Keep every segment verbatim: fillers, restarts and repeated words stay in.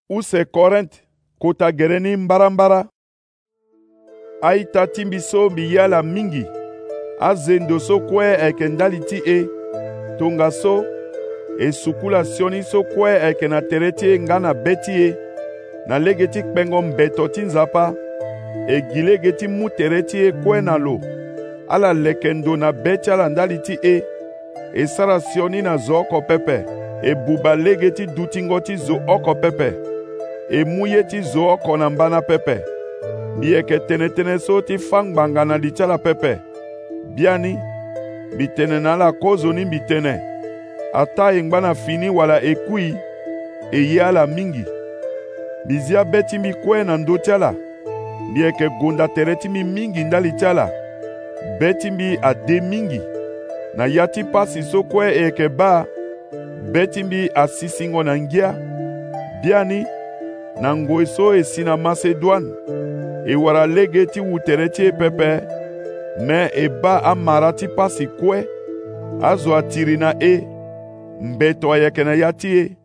use Korinthe kota gereni mbarambara. Aita timbiso biyala mingi. Azendo so kwe eke ndaliti e. Tonga so. E sukula sioni so kwe eke na tereti ngana beti e. Na legeti kpengo mbeto tinzapa. E gilegeti mu tereti e kwe na lo. Ala lekendo na beti ala ndaliti e. E sara sioni na zo oko pepe. E buba legeti dutingoti zo oko pepe. E muyeti zo oko na mbana pepe. Bieke tene tene so ti fangbanga na lichala pepe. Biani, bitene na la kozo ni bitene. Ata ingbana fini wala ekui, e ye ala mingi. Bizia beti mi kwe na ndo chala. Bieke gonda tereti mi mingi ndali chala. Beti mi ade mingi. Na yati pasi so kwe eke ba. Beti mi asisingo na ngia. Biani, na ngoe so e sina Macedoine. E wara legeti wutereti e pepe. Me e ba amarati pasi kwe. Azo atiri na e. Mbeto ayeke na yati e.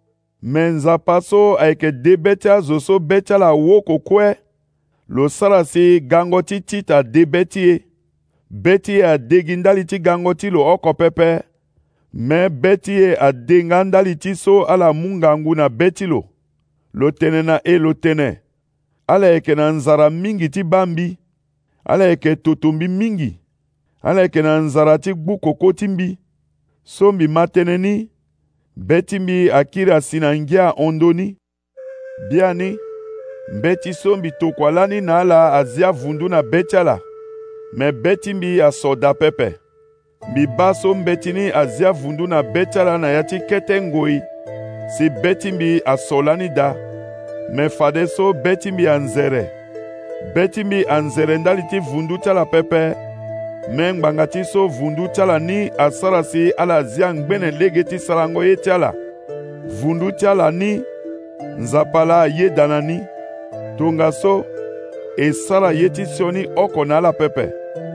Menza paso ayeke de beti azo so beti ala woko kwe. Lo sarasi gangoti tita de beti e. Beti e a degindali ti gangoti lo oko pepe. Me beti e a dengandali ti so ala mungangu na beti lo. Lo tene na e lo tene. Ala eke na nzara mingi ti bambi. Ala eke totombi mingi. Ala eke na nzara ti gbu koko timbi. Sombi mateneni. Betimbi akiri asina ngia ondoni. Biani. Beti sombi tokwalani na ala azia vundu na beti ala. Me betimbi asoda pepe. Bi baso mbetini azia vundu na beti ala na yati kete ngoi. Si betimbi asolani da. Me fade so betimbi anzere. Betimbi anzere ndali ti vundu tala pepe. Me ngbanga ti so vundu tala ni asarasi ala zia ngbene legeti sarango ye tala. Vundu tala ni nzapala ye danani. Tonga so esara ye ti sioni oko na ala pepe.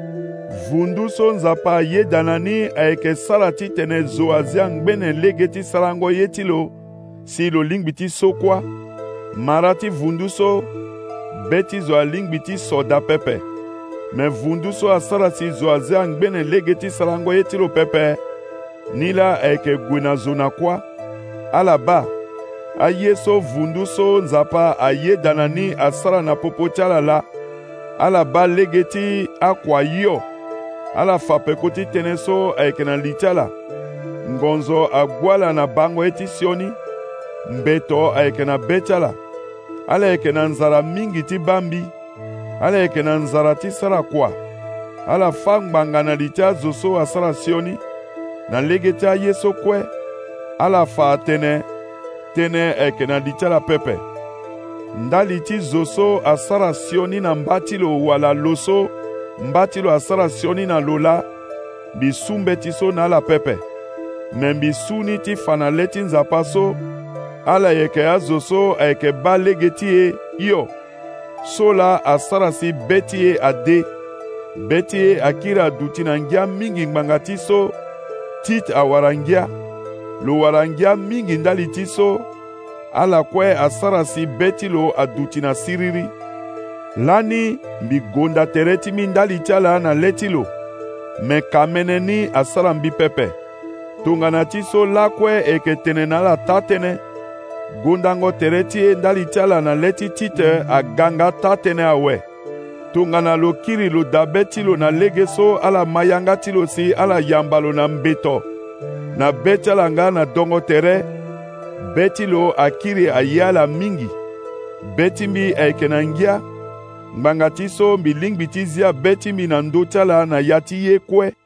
Vundu so nzapa ye danani aeke sara ti tene zo azia ngbene legeti sarango ye ti lo. Si lo lingbi ti so kwa. Marati vundu so beti zo alingbi ti soda pepe. Me vundu so asara si zo azia ngbene legeti sarango ye ti lo pepe. Nila eke gwena zona kwa. Alaba. Aye so vundu so nzapa aye danani asara na popo chala la. Alaba legeti akwa yo. Ala fapekoti tene so eke na lichala. Ngonzo agwala na bango eti sioni. Mbeto aeke na bechala. Ala eke na nzara mingi ti bambi. Ala eke na nzara ti sara kwa. Ala fangbanga na litia zoso asara sioni. Na legeti a yeso kwe. Ala fa tene. Tene eke na lichala pepe. Ndali ti zoso asara sioni na mbatilo wala loso. Mbatilo asara sioni na lola. Bisumbe ti so na ala pepe. Men bisuni ti fanaleti nzapa so. Ala yeke azo so ayeke ba legeti e yo. Sola asara si beti e ade. Beti e akira aduti na ngia mingi ngbanga ti so. Tit awarangia. Lo warangia mingi ndali ti so. Ala kwe asara si beti lo aduti na siriri. Lani mbi gonda tereti mi ndali tiala na leti lo. Me kamene ni asara mbi pepe. Tongana ti so lakwe eke tene na la tatene. Gondango tereti e ndali tiala na leti tite a ganga tatene awe. Tongana lo kiri lo dabeti lo na lege so ala mayanga ti lo si ala yambalo na mbeto. Na beti ala nga na dongo tere. Beti lo akiri ayala mingi. Beti mbi aike na ngia. Mbanga ti so mbi lingbi ti zia beti mbi na ndo tiala na yati ye kwe.